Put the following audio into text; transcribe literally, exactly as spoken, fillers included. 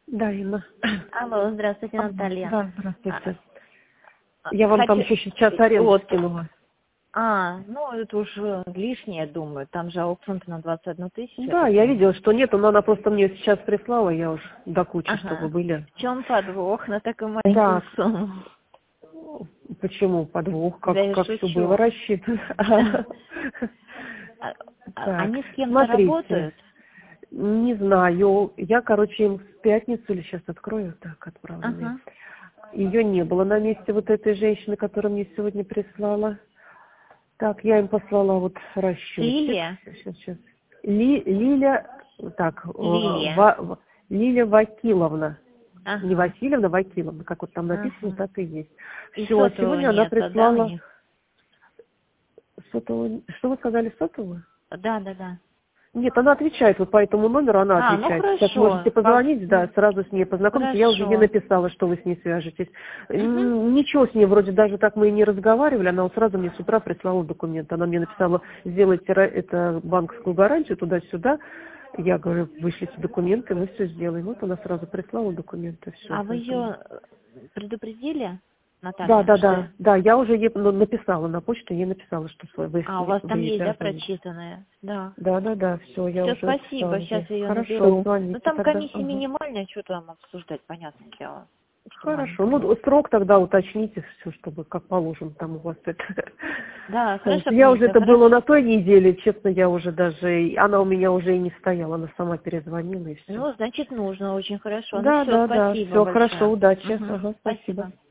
Да, Инна. Алло, здравствуйте, Наталья. Да, здравствуйте. А, Я вам хочу... там еще сейчас аренду вот. скинула. А, ну это уже лишнее, думаю. Там же аукцион на двадцать одну тысячу. Да, я видела, что нету, но она просто мне сейчас прислала, я уж до кучи, Ага. чтобы были. В чем подвох на такую маленькую Так. сумму? Почему подвох? Как, Да я как все было шучу. рассчитано. А- а- Так, Они с кем-то смотрите. работают? Не знаю. Я, короче, им в пятницу или сейчас открою, так, отправленные. Ага. Ее не было на месте вот этой женщины, которая мне сегодня прислала. Так, я им послала вот расчетик. Лилия? Сейчас, сейчас. Ли, Лиля, так, э, Лилия. Ва- Ва- Лилия Вакиловна. Ага. Не Васильевна, Вакиловна, как вот там написано, Ага. так и есть. И Все, сотового сегодня она нету, да, у прислала них? сотовую. Что вы сказали, сотовую? Да, да, да. Нет, она отвечает, вот по этому номеру она А, ну отвечает. Сейчас хорошо. можете позвонить, да, По- сразу с ней познакомиться. Я уже ей Хорошо. написала, что вы с ней свяжетесь. Угу. Н- Ничего с ней, вроде даже так мы и не разговаривали, она вот сразу мне с утра прислала документы. Она мне написала, сделайте ра- это банковскую гарантию туда-сюда. Я говорю, вышлите документы, мы все сделаем. Вот она сразу прислала документы, все. А вы ее предупредили, Да, Наталья, да, что... да, да, я уже ей ну, написала на почту, ей написала, что вы, вы, А, у вас там вы ей есть, да, перезвоните. прочитанное? Да. Да, да, да, все, я Все, уже спасибо, написала сейчас ей. я ее Хорошо, наберу. Ну, звоните там тогда. комиссия Ага. минимальная, что там обсуждать, понятное дело. Что Хорошо, маленькая. ну срок тогда уточните все, чтобы как положено там у вас это. Да, Вот. хорошо, Я уже конечно, это было на хорошо. той неделе, честно, я уже даже, и она у меня уже и не стояла, она сама перезвонила и все. Ну, значит, нужно, очень хорошо. Ну, Да, все, да, да, спасибо все хорошо, большое. удачи. Мгм. Ага, спасибо. Спасибо.